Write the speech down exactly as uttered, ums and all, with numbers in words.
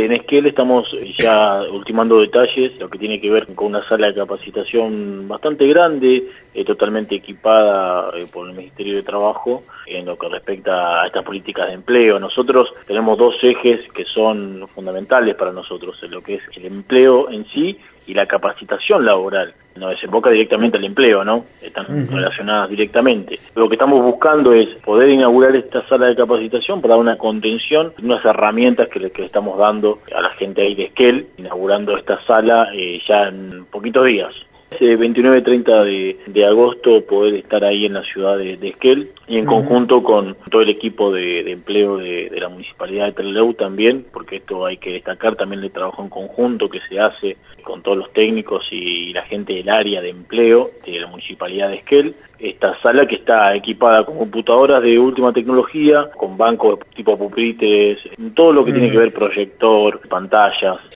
en Esquel estamos ya ultimando detalles, lo que tiene que ver con una sala de capacitación bastante grande, eh, totalmente equipada eh, por el Ministerio de Trabajo en lo que respecta a estas políticas de empleo. Nosotros tenemos dos ejes que son fundamentales para nosotros, en lo que es el empleo en sí y la capacitación laboral. No desemboca directamente al empleo, ¿no? Están uh-huh. relacionadas directamente. Lo que estamos buscando es poder inaugurar esta sala de capacitación para dar una contención, unas herramientas que le, que le estamos dando a la gente ahí de Esquel, inaugurando esta sala eh, ya en poquitos días. Ese veintinueve y treinta de, de agosto poder estar ahí en la ciudad de, de Esquel y en uh-huh. conjunto con todo el equipo de, de empleo de, de la Municipalidad de Trelew también, porque esto hay que destacar también el trabajo en conjunto que se hace con todos los técnicos y, y la gente del área de empleo de la Municipalidad de Esquel. Esta sala que está equipada con computadoras de última tecnología, con bancos tipo pupitres, todo lo que uh-huh. tiene que ver proyector, pantallas.